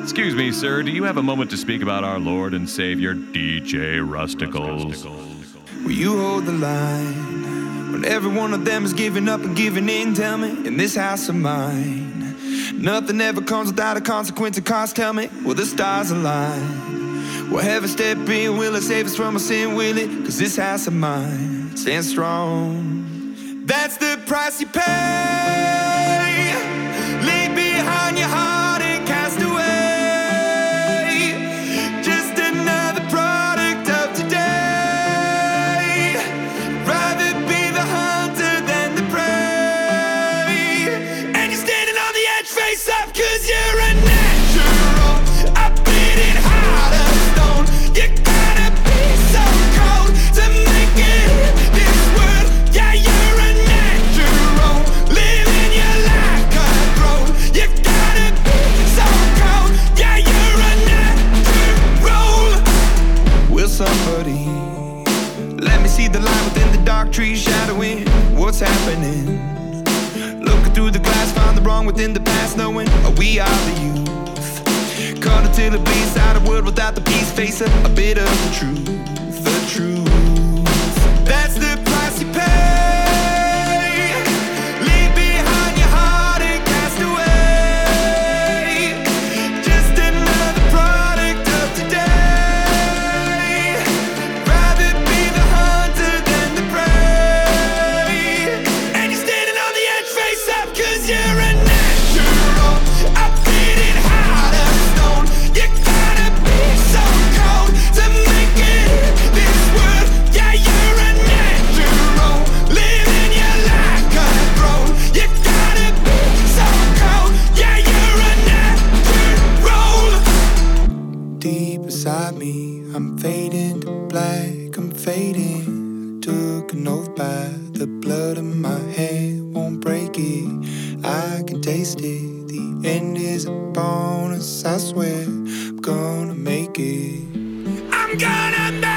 Excuse me, sir, do you have a moment to speak about our Lord and Savior, DJ Rusticles? Will you hold the line when every one of them is giving up and giving in? Tell me, in this house of mine, nothing ever comes without a consequence of cost. Tell me, will the stars align? Will heaven step in? Will it save us from our sin? Will it? Cause this house of mine stands strong. That's the price you pay. Leave behind your heart and cast away. Just another product of today. Rather be the hunter than the prey. And you're standing on the edge, face up, cause you're a natural. I bleed it heart of stone. You gotta be so cold to make it in this world. Yeah, you're a natural. Living your life cutthroat. You gotta be so cold. Yeah, you're a natural. Will somebody let me see the light within the dark trees shadowing what's happening? Looking through the glass, find the wrong within the past, knowing we are the youth. Caught until it bleeds out a world without the peace. Face a bit of the truth, the truth. That's the price you pay. Leave behind your heart and cast away. Just another product of today. Rather be the hunter than the prey. And you're standing on the edge, face up, cause you're a natural. I bleed it heart of stone. You gotta be so cold to make it in this world. Yeah, you're a natural. Living your life cutthroat. You gotta be so cold. Yeah, you're a natural. Deep inside me, I'm fading to black, I'm fading. Took an oath by the blood in my hand, won't break it. I can taste it. The end is a bonus, I swear. I'm gonna make it. I'm gonna make it.